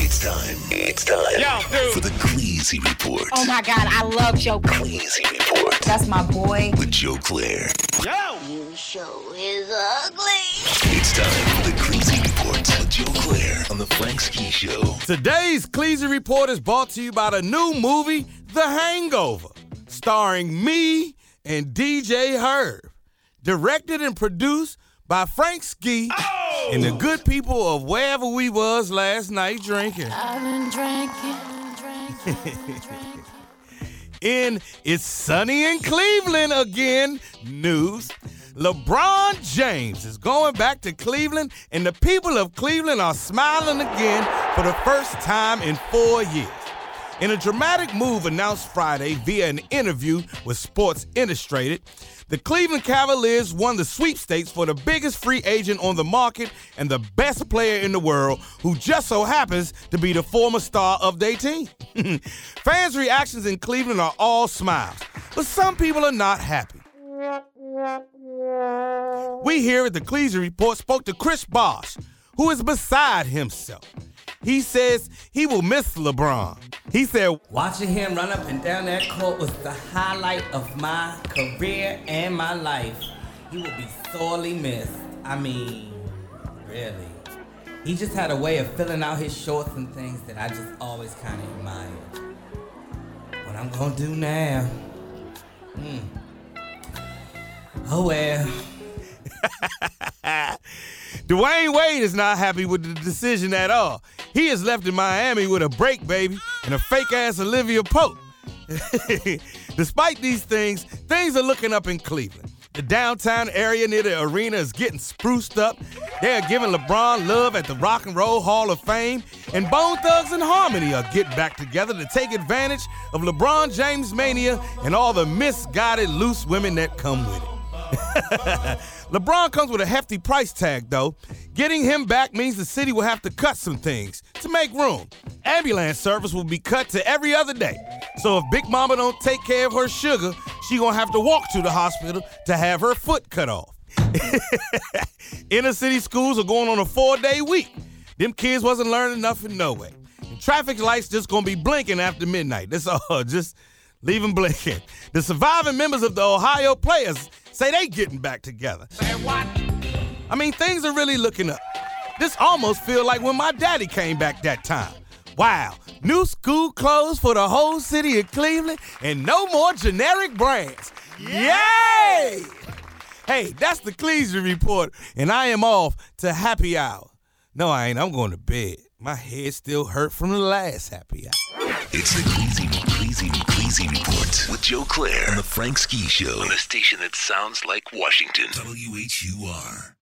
It's time for the Cleasy Report. Oh my God, I love Joe. Cleasy Report That's my boy. with Joe Claire. Yo! You show is ugly. It's time for the Cleasy Report with Joe Claire on the Frank Ski Show. Today's Cleasy Report is brought to you by the new movie, The Hangover, starring me and DJ Herb. Directed and produced by Frank Ski and the good people of wherever we was last night drinking. I've been drinking. In It's Sunny in Cleveland again news, LeBron James is going back to Cleveland, and the people of Cleveland are smiling again for the first time in 4 years. In a dramatic move announced Friday via an interview with Sports Illustrated, the Cleveland Cavaliers won the sweepstakes for the biggest free agent on the market and the best player in the world, who just so happens to be the former star of their team. Fans' reactions in Cleveland are all smiles, but some people are not happy. We here at the Cleasy Report spoke to Chris Bosh, who is beside himself. He says he will miss LeBron. He said, "Watching him run up and down that court was the highlight of my career and my life. He will be sorely missed. I mean, really. He just had a way of filling out his shorts and things that I just always kind of admired. What I'm gonna do now? Oh well." Dwayne Wade is not happy with the decision at all. He is left in Miami with a break baby and a fake-ass Olivia Pope. Despite these things are looking up in Cleveland. The downtown area near the arena is getting spruced up. They are giving LeBron love at the Rock and Roll Hall of Fame. And Bone Thugs and Harmony are getting back together to take advantage of LeBron James mania and all the misguided loose women that come with it. LeBron comes with a hefty price tag, though. Getting him back means the city will have to cut some things to make room. Ambulance service will be cut to every other day. So if Big Mama don't take care of her sugar, she gonna have to walk to the hospital to have her foot cut off. Inner city schools are going on a 4-day week. Them kids wasn't learning nothing no way. And traffic lights just gonna be blinking after midnight. That's all, just leave them blinking. The surviving members of the Ohio Players say they getting back together. Say what? I mean, things are really looking up. This almost feel like when my daddy came back that time. Wow, new school clothes for the whole city of Cleveland and no more generic brands. Yay! Hey, that's the Cleasy Report, and I am off to happy hour. No, I ain't. I'm going to bed. My head still hurt from the last happy hour. It's the Cleasy Report with Joe Claire on the Frank Ski Show on the station that sounds like Washington. WHUR.